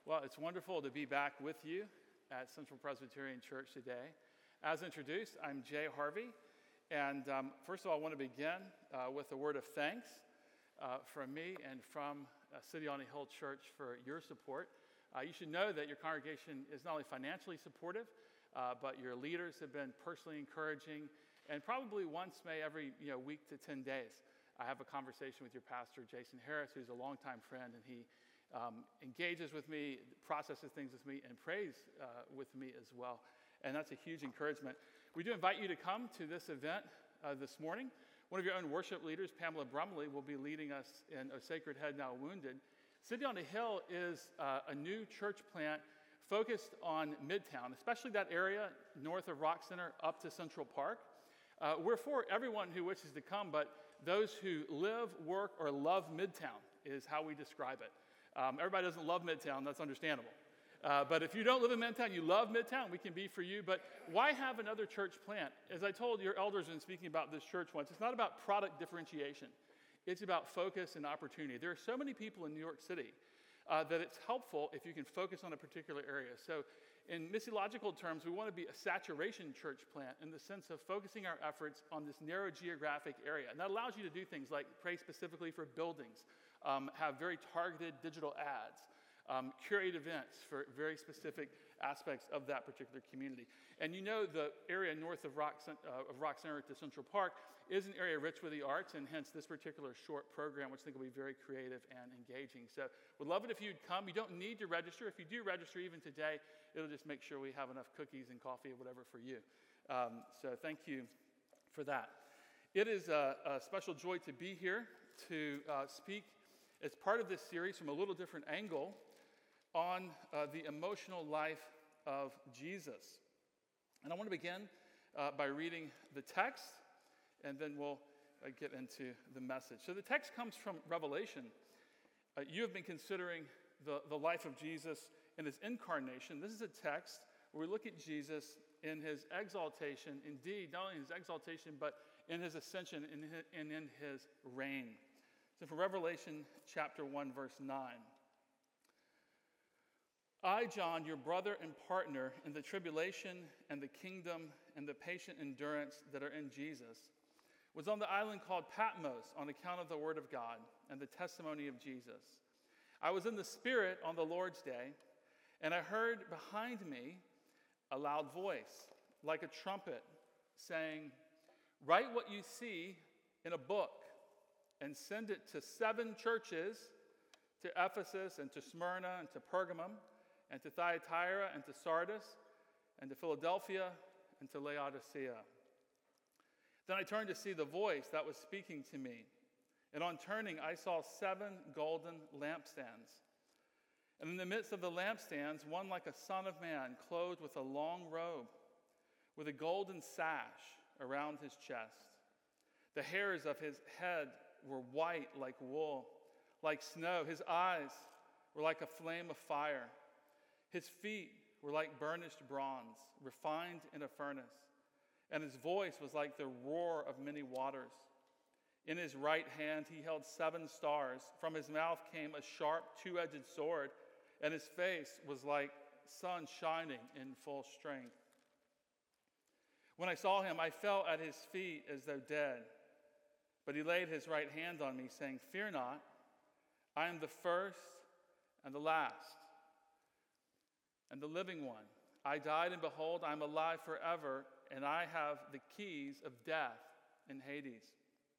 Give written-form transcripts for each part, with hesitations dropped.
Well, it's wonderful to be back with you at Central Presbyterian Church today. As introduced, I'm Jay Harvey, and first of all, I want to begin with a word of thanks from me and from City on a Hill Church for your support. You should know that your congregation is not only financially supportive, but your leaders have been personally encouraging, and probably once every week to 10 days, I have a conversation with your pastor, Jason Harris, who's a longtime friend, and he engages with me, processes things with me, and prays with me as well. And that's a huge encouragement. We do invite you to come to this event this morning. One of your own worship leaders, Pamela Brumley, will be leading us in A Sacred Head Now Wounded. City on a Hill is a new church plant focused on Midtown, especially that area north of Rock Center up to Central Park. We're for everyone who wishes to come, but those who live, work, or love Midtown is how we describe it. Everybody doesn't love Midtown, that's understandable. But if you don't live in Midtown, you love Midtown, we can be for you. But why have another church plant? As I told your elders in speaking about this church once, it's not about product differentiation. It's about focus and opportunity. There are so many people in New York City that it's helpful if you can focus on a particular area. So in missiological terms, we want to be a saturation church plant in the sense of focusing our efforts on this narrow geographic area. And that allows you to do things like pray specifically for buildings, have very targeted digital ads, curate events for very specific aspects of that particular community. And the area north of Rock Center to Central Park is an area rich with the arts, and hence this particular short program, which I think will be very creative and engaging. So we'd love it if you'd come. You don't need to register. If you do register even today, it'll just make sure we have enough cookies and coffee or whatever for you. So thank you for that. It is a special joy to be here to speak as part of this series from a little different angle on the emotional life of Jesus. And I want to begin by reading the text, and then we'll get into the message. So the text comes from Revelation. You have been considering the life of Jesus in his incarnation. This is a text where we look at Jesus in his exaltation, indeed, not only in his exaltation, but in his ascension and in his reign. So from Revelation chapter 1, verse 9. I, John, your brother and partner in the tribulation and the kingdom and the patient endurance that are in Jesus, was on the island called Patmos on account of the word of God and the testimony of Jesus. I was in the Spirit on the Lord's day, and I heard behind me a loud voice, like a trumpet, saying, "Write what you see in a book and send it to 7 churches, to Ephesus and to Smyrna and to Pergamum, and to Thyatira, and to Sardis, and to Philadelphia, and to Laodicea." Then I turned to see the voice that was speaking to me. And on turning, I saw 7 golden lampstands. And in the midst of the lampstands, one like a son of man, clothed with a long robe, with a golden sash around his chest. The hairs of his head were white like wool, like snow. His eyes were like a flame of fire. His feet were like burnished bronze, refined in a furnace, and his voice was like the roar of many waters. In his right hand he held 7 stars. From his mouth came a sharp, 2-edged sword, and his face was like sun shining in full strength. When I saw him, I fell at his feet as though dead. But he laid his right hand on me, saying, "Fear not, I am the first and the last, and the living one. I died, and behold, I am alive forever, and I have the keys of death and Hades.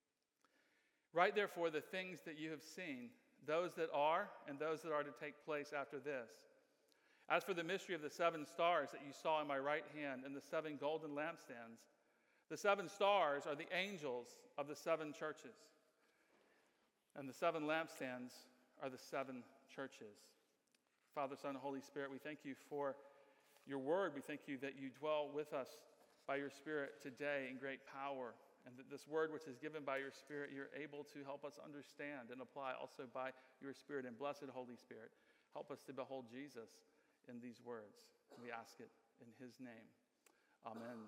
Write therefore the things that you have seen, those that are, and those that are to take place after this. As for the mystery of the 7 stars that you saw in my right hand and the 7 golden lampstands, the 7 stars are the angels of the 7 churches, and the 7 lampstands are the 7 churches." Father, Son, and Holy Spirit, we thank you for your word. We thank you that you dwell with us by your Spirit today in great power, and that this word which is given by your Spirit, you're able to help us understand and apply also by your Spirit. And blessed Holy Spirit, help us to behold Jesus in these words. We ask it in his name. Amen.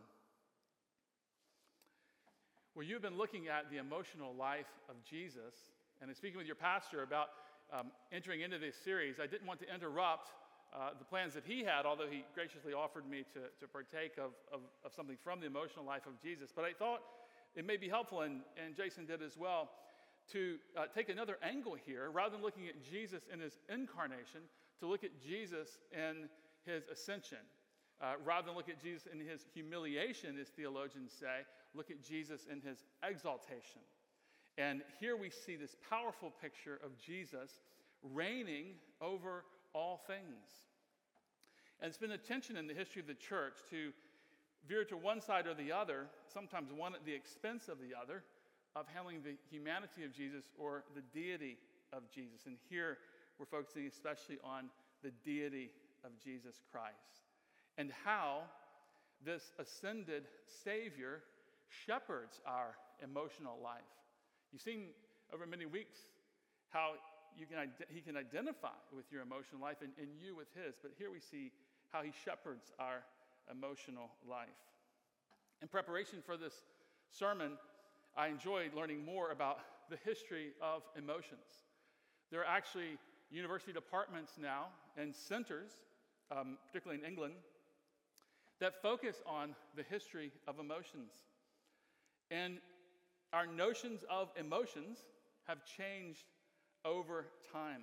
Well, you've been looking at the emotional life of Jesus, and in speaking with your pastor about entering into this series, I didn't want to interrupt the plans that he had, although he graciously offered me to partake of something from the emotional life of Jesus. But I thought it may be helpful, and Jason did as well, to take another angle here. Rather than looking at Jesus in his incarnation, to look at Jesus in his ascension. Rather than look at Jesus in his humiliation, as theologians say, look at Jesus in his exaltation. And here we see this powerful picture of Jesus reigning over all things. And it's been a tension in the history of the church to veer to one side or the other, sometimes one at the expense of the other, of handling the humanity of Jesus or the deity of Jesus. And here we're focusing especially on the deity of Jesus Christ and how this ascended Savior shepherds our emotional life. You've seen over many weeks how he can identify with your emotional life and you with his, but here we see how he shepherds our emotional life. In preparation for this sermon, I enjoyed learning more about the history of emotions. There are actually university departments now and centers, particularly in England, that focus on the history of emotions. And our notions of emotions have changed over time.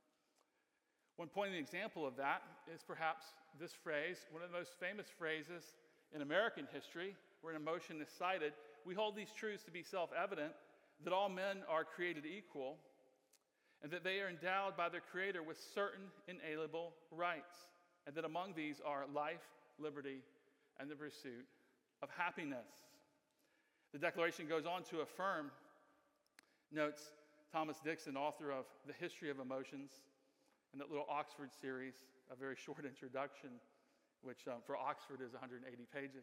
One pointed example of that is perhaps this phrase, one of the most famous phrases in American history, where an emotion is cited. We hold these truths to be self-evident, that all men are created equal, and that they are endowed by their Creator with certain inalienable rights, and that among these are life, liberty, and the pursuit of happiness. The Declaration goes on to affirm, notes Thomas Dixon, author of The History of Emotions, and that little Oxford series, a very short introduction, which for Oxford is 180 pages.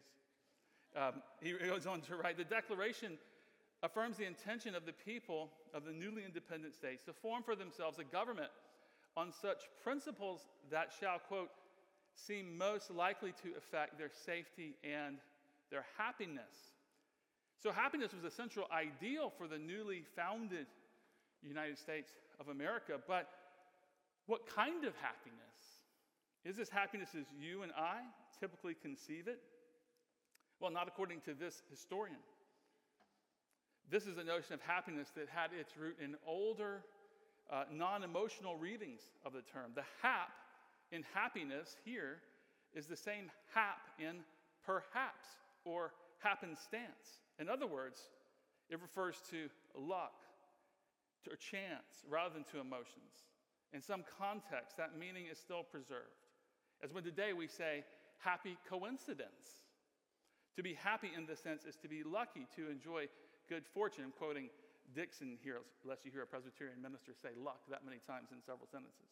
He goes on to write, the Declaration affirms the intention of the people of the newly independent states to form for themselves a government on such principles that shall, quote, seem most likely to affect their safety and their happiness. So happiness was a central ideal for the newly founded United States of America, but what kind of happiness? Is this happiness as you and I typically conceive it? Well, not according to this historian. This is a notion of happiness that had its root in older, non-emotional readings of the term. The hap in happiness here is the same hap in perhaps or happenstance. In other words, it refers to luck, to chance, rather than to emotions. In some context, that meaning is still preserved. As when today we say, happy coincidence. To be happy in this sense is to be lucky, to enjoy good fortune. I'm quoting Dixon here, lest you hear a Presbyterian minister say luck that many times in several sentences.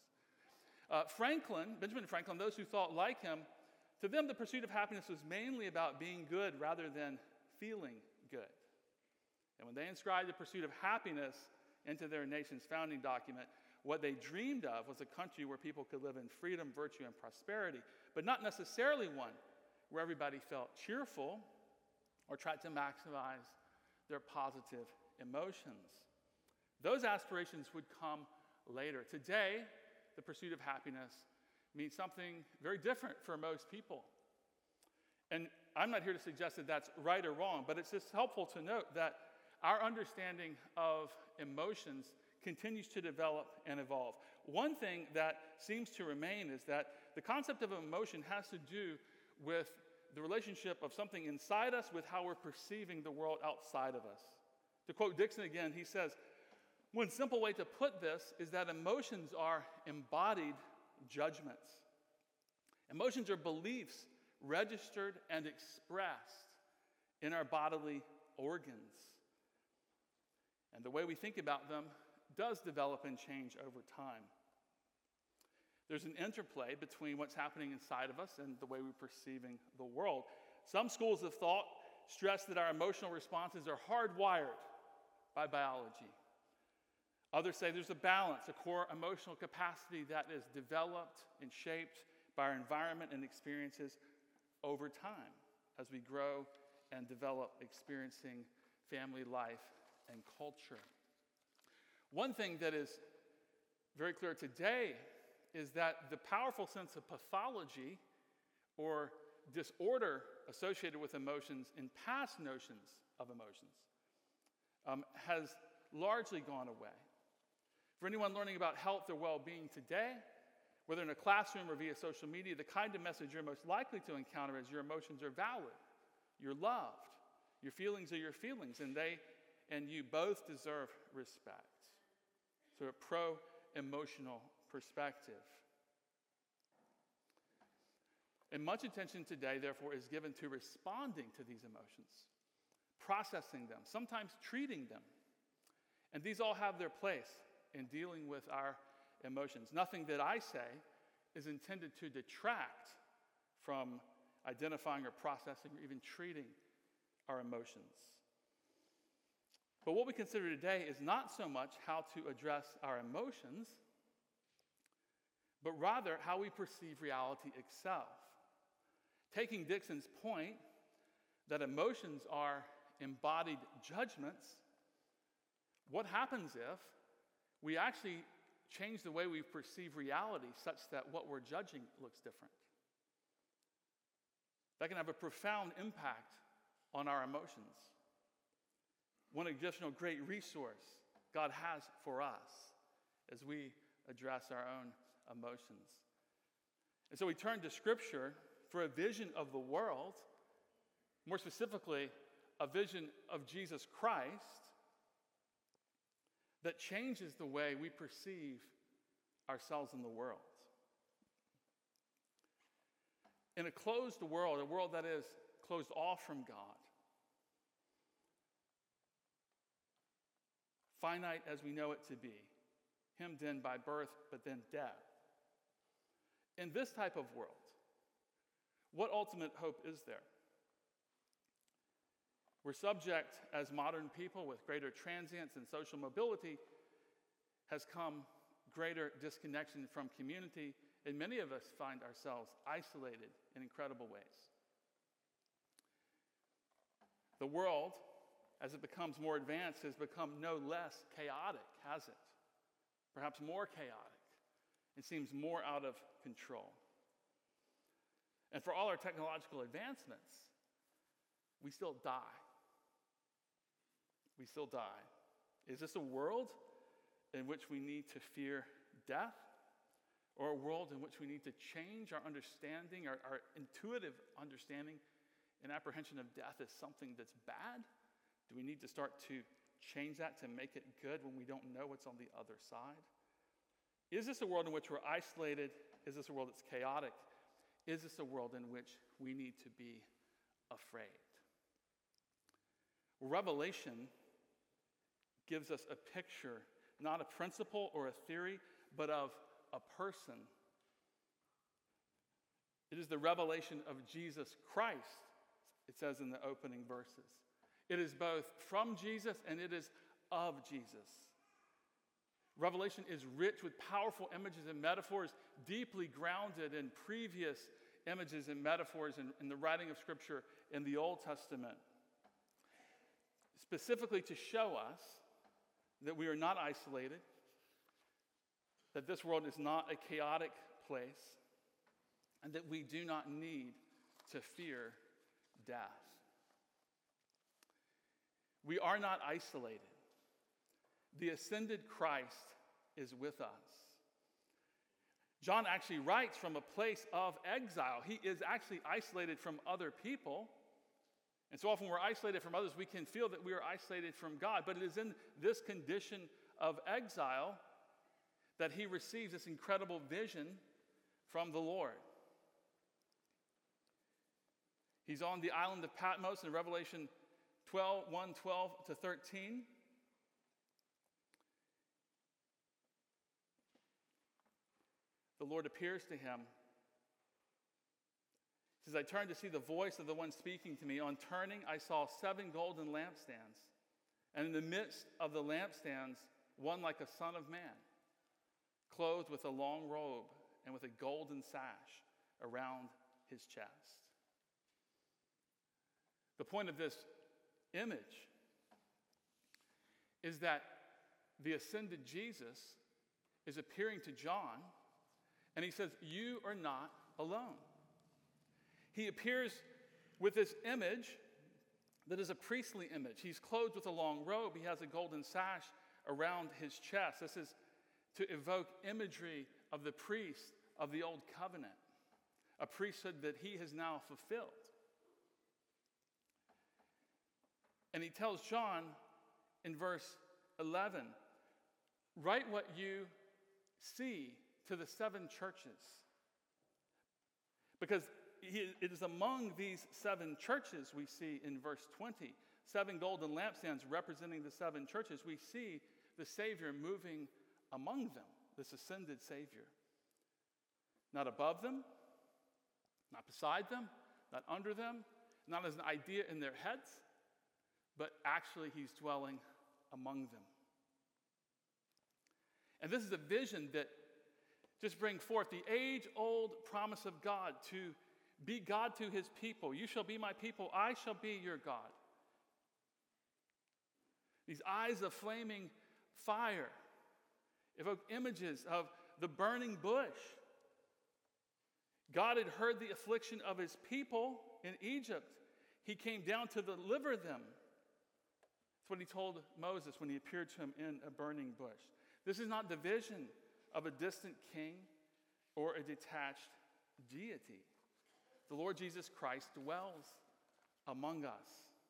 Benjamin Franklin, those who thought like him, to them the pursuit of happiness was mainly about being good rather than feeling good. And when they inscribed the pursuit of happiness into their nation's founding document, what they dreamed of was a country where people could live in freedom, virtue, and prosperity, but not necessarily one where everybody felt cheerful or tried to maximize their positive emotions. Those aspirations would come later. Today, the pursuit of happiness means something very different for most people. And I'm not here to suggest that that's right or wrong, but it's just helpful to note that our understanding of emotions continues to develop and evolve. One thing that seems to remain is that the concept of emotion has to do with the relationship of something inside us with how we're perceiving the world outside of us. To quote Dixon again, he says, one simple way to put this is that emotions are embodied judgments. Emotions are beliefs registered and expressed in our bodily organs. And the way we think about them does develop and change over time. There's an interplay between what's happening inside of us and the way we're perceiving the world. Some schools of thought stress that our emotional responses are hardwired by biology. Others say there's a balance, a core emotional capacity that is developed and shaped by our environment and experiences over time as we grow and develop, experiencing family life and culture. One thing that is very clear today is that the powerful sense of pathology or disorder associated with emotions in past notions of emotions has largely gone away. For anyone learning about health or well-being today, whether in a classroom or via social media, the kind of message you're most likely to encounter is your emotions are valid, you're loved, your feelings are your feelings, and they and you both deserve respect. So a pro-emotional perspective. And much attention today, therefore, is given to responding to these emotions, processing them, sometimes treating them. And these all have their place in dealing with our emotions. Nothing that I say is intended to detract from identifying or processing or even treating our emotions. But what we consider today is not so much how to address our emotions, but rather how we perceive reality itself. Taking Dixon's point that emotions are embodied judgments, what happens if we actually change the way we perceive reality such that what we're judging looks different? That can have a profound impact on our emotions. One additional great resource God has for us as we address our own emotions. And so we turn to Scripture for a vision of the world, more specifically, a vision of Jesus Christ that changes the way we perceive ourselves in the world. In a closed world, a world that is closed off from God, finite as we know it to be, hemmed in by birth but then death. In this type of world, what ultimate hope is there? We're subject, as modern people with greater transience and social mobility, has come greater disconnection from community, and many of us find ourselves isolated in incredible ways. The world, as it becomes more advanced, has become no less chaotic, has it? Perhaps more chaotic. It seems more out of control. And for all our technological advancements, we still die. We still die. Is this a world in which we need to fear death? Or a world in which we need to change our understanding, our intuitive understanding and apprehension of death as something that's bad? Do we need to start to change that to make it good when we don't know what's on the other side? Is this a world in which we're isolated? Is this a world that's chaotic? Is this a world in which we need to be afraid? Revelation gives us a picture, not a principle or a theory, but of a person. It is the revelation of Jesus Christ, it says in the opening verses. It is both from Jesus and it is of Jesus. Revelation is rich with powerful images and metaphors, deeply grounded in previous images and metaphors in the writing of Scripture in the Old Testament, specifically to show us that we are not isolated, that this world is not a chaotic place, and that we do not need to fear death. We are not isolated. The ascended Christ is with us. John actually writes from a place of exile. He is actually isolated from other people. And so often we're isolated from others, we can feel that we are isolated from God. But it is in this condition of exile that he receives this incredible vision from the Lord. He's on the island of Patmos in Revelation 1:12-13. The Lord appears to him. He says, I turned to see the voice of the one speaking to me. On turning, I saw 7 golden lampstands. And in the midst of the lampstands, one like a son of man, clothed with a long robe and with a golden sash around his chest. The point of this image is that the ascended Jesus is appearing to John And he says, you are not alone. He appears with this image that is a priestly image. He's clothed with a long robe. He has a golden sash around his chest. This is to evoke imagery of the priest of the old covenant, a priesthood that he has now fulfilled. And he tells John in verse 11, write what you see to the 7 churches. Because it is among these 7 churches we see in verse 20, 7 golden lampstands representing the 7 churches. We see the Savior moving among them, this ascended Savior. Not above them, not beside them, not under them, not as an idea in their heads, but actually he's dwelling among them. And this is a vision that just brings forth the age-old promise of God to be God to his people. You shall be my people, I shall be your God. These eyes of flaming fire evoke images of the burning bush. God had heard the affliction of his people in Egypt. He came down to deliver them. That's what he told Moses when he appeared to him in a burning bush. This is not the vision of a distant king or a detached deity. The Lord Jesus Christ dwells among us.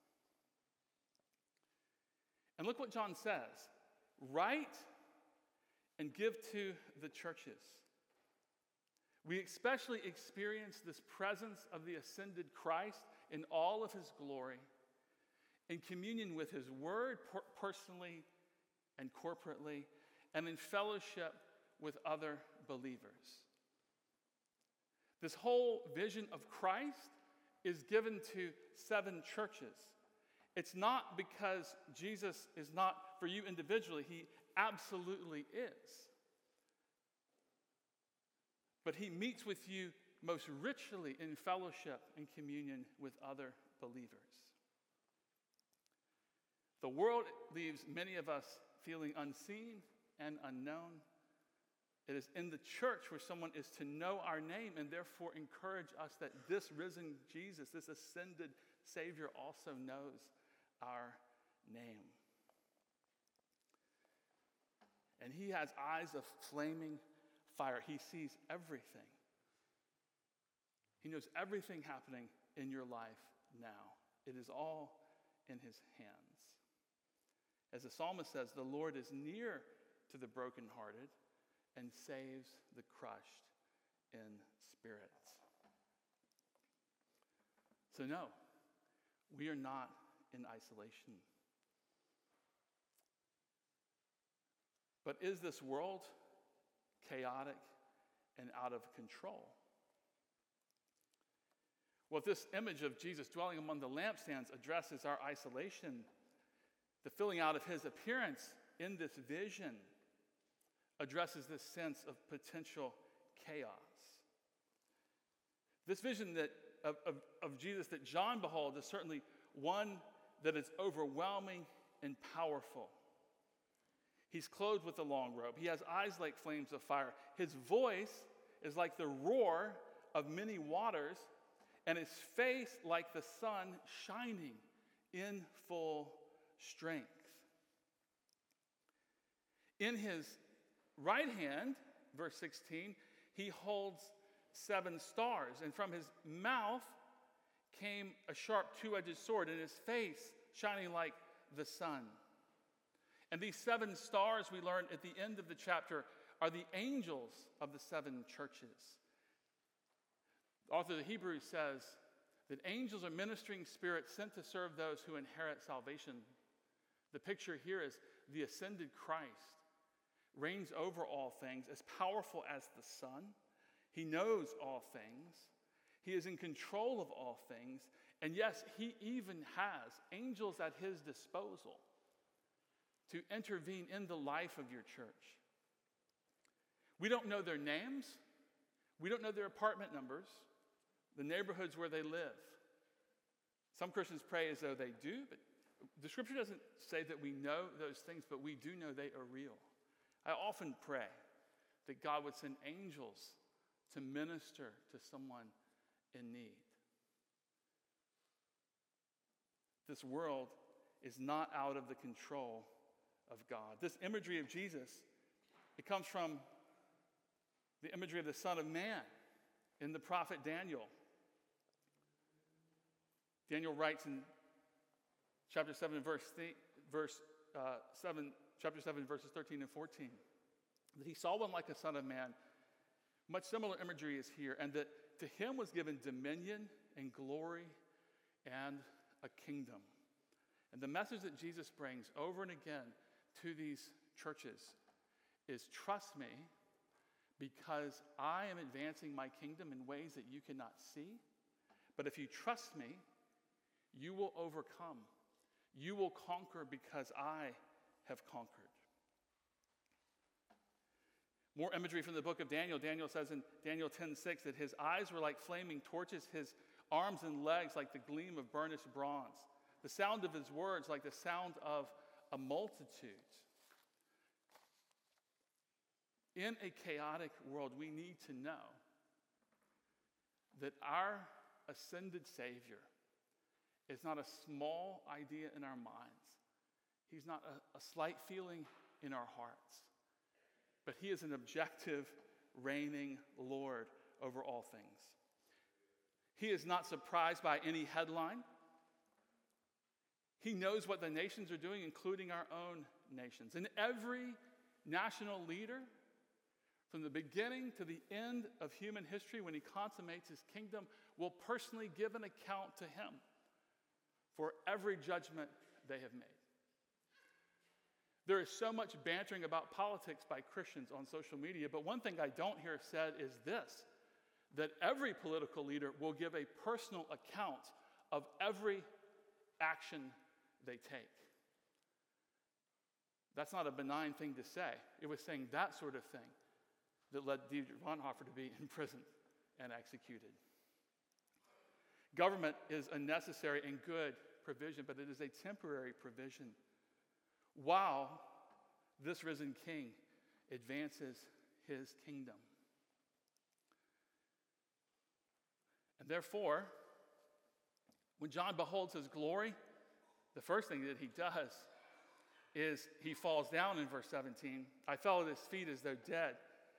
And look what John says. Write and give to the churches. We especially experience this presence of the ascended Christ in all of his glory, in communion with his word personally and corporately, and in fellowship with other believers. This whole vision of Christ is given to 7 churches. It's not because Jesus is not for you individually. He absolutely is. But he meets with you most richly in fellowship and communion with other believers. The world leaves many of us feeling unseen and unknown. It is in the church where someone is to know our name and therefore encourage us that this risen Jesus, this ascended Savior, also knows our name. And he has eyes of flaming fire. He sees everything. He knows everything happening in your life now. It is all in his hands. As the psalmist says, the Lord is near to the brokenhearted and saves the crushed in spirit. So no, we are not in isolation. But is this world chaotic and out of control? Well, this image of Jesus dwelling among the lampstands addresses our isolation. The filling out of his appearance in this vision addresses this sense of potential chaos. This vision of Jesus that John beholds is certainly one that is overwhelming and powerful. He's clothed with a long robe. He has eyes like flames of fire. His voice is like the roar of many waters, and his face like the sun shining in full strength. In his right hand, verse 16, he holds 7 stars, and from his mouth came a sharp 2-edged sword, and his face shining like the sun. And these 7 stars, we learn at the end of the chapter, are the angels of the 7 churches. The author of the Hebrews says that angels are ministering spirits sent to serve those who inherit salvation. The picture here is the ascended Christ reigns over all things, as powerful as the sun. He knows all things. He is in control of all things. And yes, he even has angels at his disposal to intervene in the life of your church. We don't know their names. We don't know their apartment numbers, the neighborhoods where they live. Some Christians pray as though they do, but the scripture doesn't say that we know those things, but we do know they are real. I often pray that God would send angels to minister to someone in need. This world is not out of the control of God. This imagery of Jesus, it comes from the imagery of the Son of Man in the prophet Daniel. Daniel writes in chapter 7, chapter 7, verses 13 and 14, that he saw one like a son of man. Much similar imagery is here, and that to him was given dominion and glory and a kingdom. And the message that Jesus brings over and again to these churches is, trust me, because I am advancing my kingdom in ways that you cannot see. But if you trust me, you will overcome. You will conquer because I have conquered. More imagery from the book of Daniel. Daniel says in Daniel 10:6 that his eyes were like flaming torches, his arms and legs like the gleam of burnished bronze, the sound of his words like the sound of a multitude. In a chaotic world, we need to know that our ascended Savior is not a small idea in our minds. He's not a slight feeling in our hearts. But he is an objective, reigning Lord over all things. He is not surprised by any headline. He knows what the nations are doing, including our own nations. And every national leader, from the beginning to the end of human history, when he consummates his kingdom, will personally give an account to him for every judgment they have made. There is so much bantering about politics by Christians on social media, but one thing I don't hear said is this, that every political leader will give a personal account of every action they take. That's not a benign thing to say. It was saying that sort of thing that led Dietrich Bonhoeffer to be imprisoned and executed. Government is a necessary and good provision, but it is a temporary provision while this risen king advances his kingdom. And therefore, when John beholds his glory, the first thing that he does is he falls down in verse 17. I fell at his feet as though dead.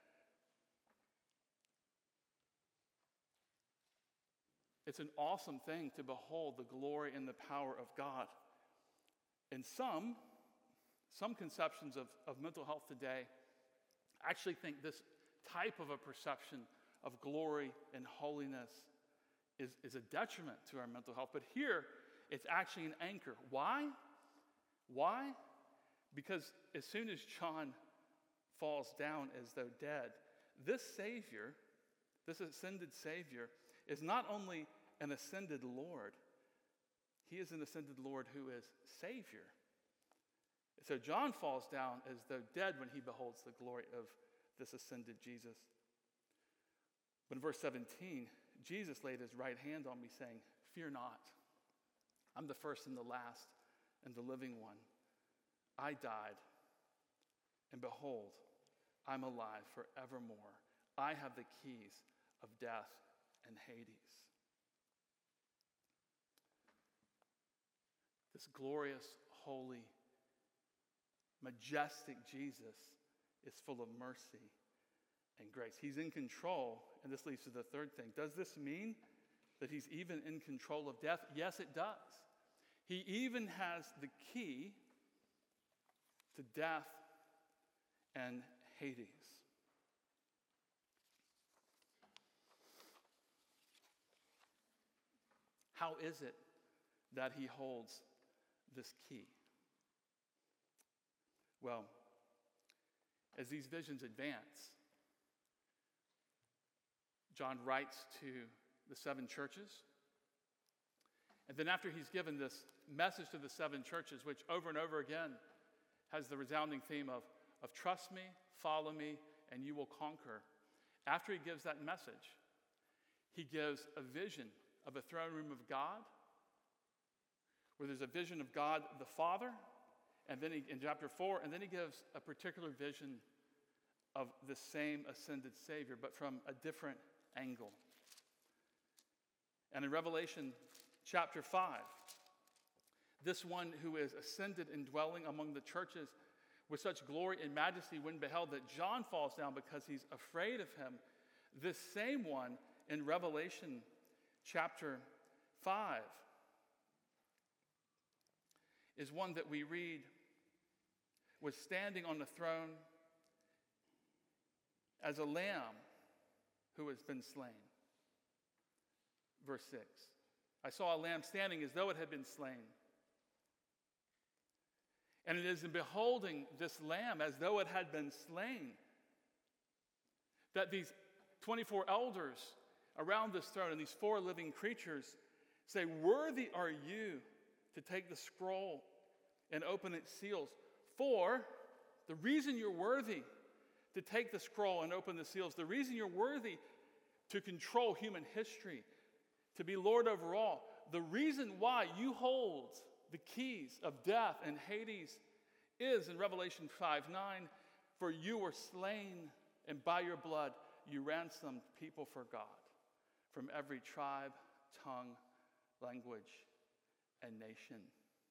It's an awesome thing to behold the glory and the power of God. And some conceptions of mental health today actually think this type of a perception of glory and holiness is a detriment to our mental health. But here, it's actually an anchor. Why? Why? Because as soon as John falls down as though dead, this Savior, this ascended Savior, is not only an ascended Lord, he is an ascended Lord who is Savior. So John falls down as though dead when he beholds the glory of this ascended Jesus. But in verse 17, Jesus laid his right hand on me, saying, "Fear not. I'm the first and the last and the living one. I died, and behold, I'm alive forevermore. I have the keys of death and Hades." This glorious, holy, majestic Jesus is full of mercy and grace. He's in control, and this leads to the third thing. Does this mean that he's even in control of death? Yes, it does. He even has the key to death and Hades. How is it that he holds this key? Well, as these visions advance, John writes to the 7 churches. And then after he's given this message to the 7 churches, which over and over again has the resounding theme of trust me, follow me, and you will conquer. After he gives that message, he gives a vision of a throne room of God, where there's a vision of God the Father, and then in chapter 4, and then he gives a particular vision of the same ascended Savior, but from a different angle. And in Revelation chapter 5, this one who is ascended and dwelling among the churches with such glory and majesty, when beheld that John falls down because he's afraid of him, this same one in Revelation chapter 5 is one that we read was standing on the throne as a lamb who has been slain. Verse 6. I saw a lamb standing as though it had been slain. And it is in beholding this lamb as though it had been slain that these 24 elders around this throne and these 4 living creatures say, "Worthy are you to take the scroll and open its seals. For the reason you're worthy to take the scroll and open the seals, the reason you're worthy to control human history, to be Lord over all, the reason why you hold the keys of death and Hades is," in Revelation 5:9, "for you were slain, and by your blood you ransomed people for God from every tribe, tongue, language, and nation."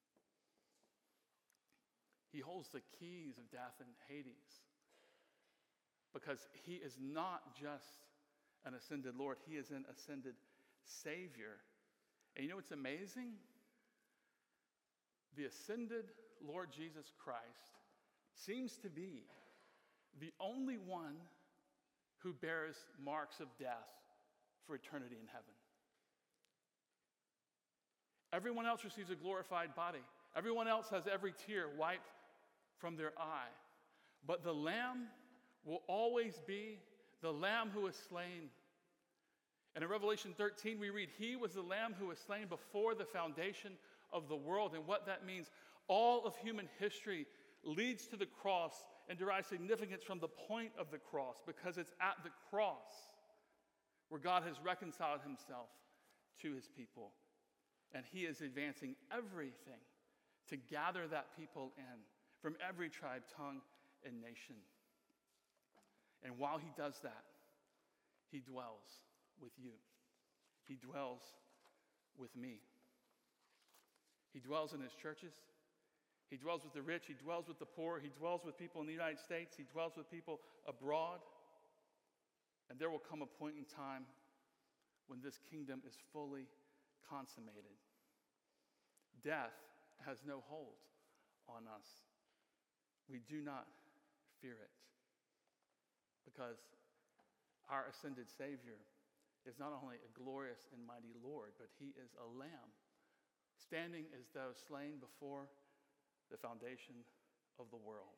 He holds the keys of death and Hades because he is not just an ascended Lord, he is an ascended Savior. And you know what's amazing? The ascended Lord Jesus Christ seems to be the only one who bears marks of death for eternity in heaven. Everyone else receives a glorified body. Everyone else has every tear wiped from their eye. But the Lamb will always be the Lamb who is slain. And in Revelation 13, we read, "He was the Lamb who was slain before the foundation of the world." And what that means, all of human history leads to the cross and derives significance from the point of the cross, because it's at the cross where God has reconciled himself to his people. And he is advancing everything to gather that people in from every tribe, tongue, and nation. And while he does that, he dwells with you. He dwells with me. He dwells in his churches. He dwells with the rich. He dwells with the poor. He dwells with people in the United States. He dwells with people abroad. And there will come a point in time when this kingdom is fully consummated. Death has no hold on us. We do not fear it, because our ascended Savior is not only a glorious and mighty Lord, but he is a lamb, standing as though slain before the foundation of the world.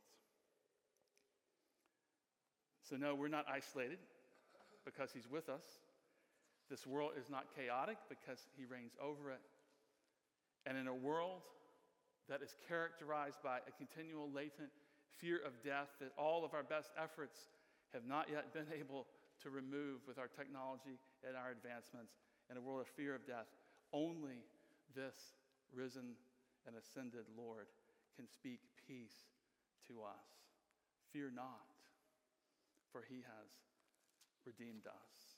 So no, we're not isolated because he's with us. This world is not chaotic because he reigns over it. And in a world that is characterized by a continual latent fear of death that all of our best efforts have not yet been able to remove with our technology and our advancements, in a world of fear of death, only this risen and ascended Lord can speak peace to us. Fear not, for he has redeemed us.